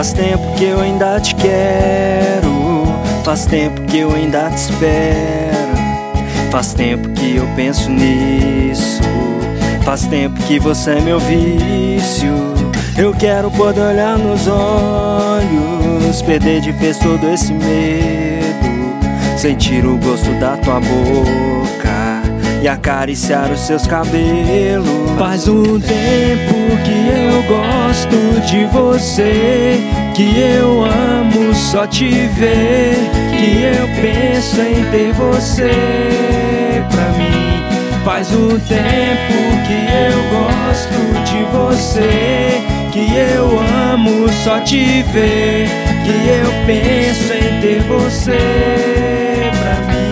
Faz tempo que eu ainda te quero, faz tempo que eu ainda te espero, faz tempo que eu penso nisso, faz tempo que você é meu vício. Eu quero poder olhar nos olhos, perder de vez todo esse medo, sentir o gosto da tua boca e acariciar os seus cabelos. Faz um tempo que eu gosto de você, que eu amo só te ver, que eu penso em ter você pra mim. Faz um tempo que eu gosto de você, que eu amo só te ver, que eu penso em ter você pra mim.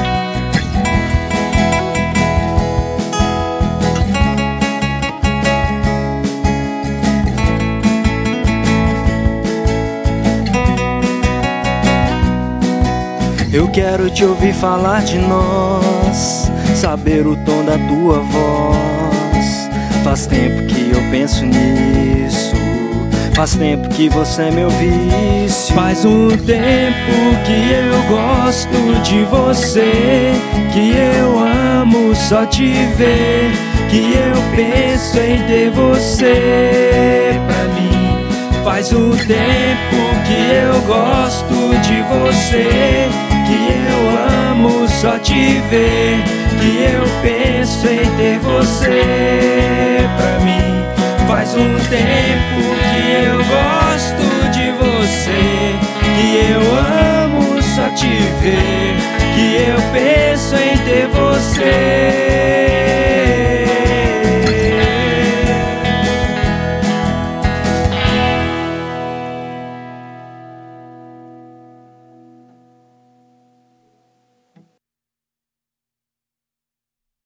Eu quero te ouvir falar de nós, saber o tom da tua voz. Faz tempo que eu penso nisso, faz tempo que você é meu vício. Faz um tempo que eu gosto de você, que eu amo só te ver, que eu penso em ter você pra mim. Faz um tempo que eu gosto de você, que eu amo só te ver, que eu penso em ter você pra mim. Faz um tempo que eu gosto de você, que eu amo só te ver, que eu penso